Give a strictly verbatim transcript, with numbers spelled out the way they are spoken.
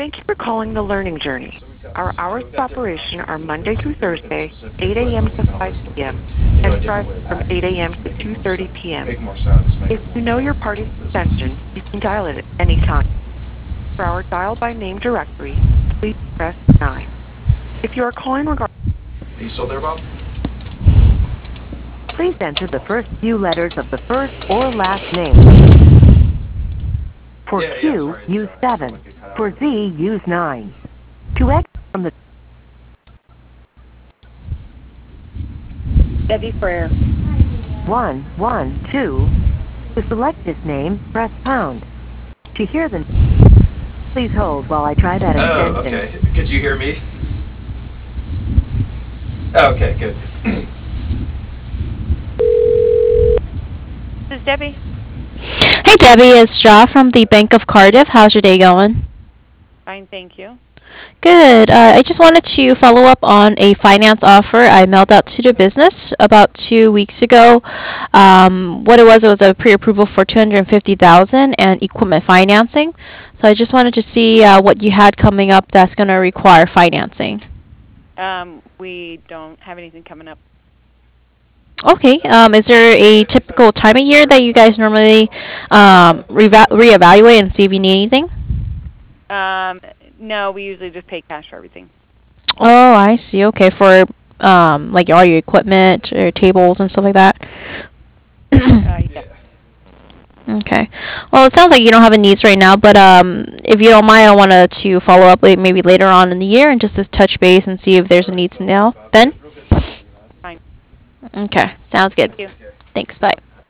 Thank you for calling the Learning Journey. Our hours of operation are Monday through Thursday, eight a m to five p m, and Friday from eight a m to two thirty p m If you know your party's extension, you can dial it at any time. For our dial by name directory, please press nine. If you are calling regarding... Are you still there, Bob? Please enter the first few letters of the first or last name. For Yeah, yeah, Q, sorry, use uh, I seven. might get cut out For for a Z, minute. use nine. To exit from the... Debbie Frere. one, one, two. To select this name, press pound. To hear the... Please hold while I try that Oh, extension. okay. Could you hear me? Oh, okay, good. This is Debbie. Hey Debbie, it's Ja from the Bank of Cardiff. How's your day going? Fine, thank you. Good. Uh, I just wanted to follow up on a finance offer I mailed out to the business about two weeks ago. Um, what it was, it was a pre-approval for two hundred fifty thousand dollars and equipment financing. So I just wanted to see uh, what you had coming up that's going to require financing. Um, we don't have anything coming up. Okay. Um, is there a typical time of year that you guys normally um, reva- reevaluate and see if you need anything? Um, no, we usually just pay cash for everything. Oh, I see. Okay, for um, like all your equipment or tables and stuff like that. Uh, yeah. Okay. Well, it sounds like you don't have any needs right now, but um, if you don't mind, I wanted to follow up late, maybe later on in the year and just to touch base and see if there's a needs now. Then? Fine. Okay. Sounds good. Thank you. Thanks. Bye.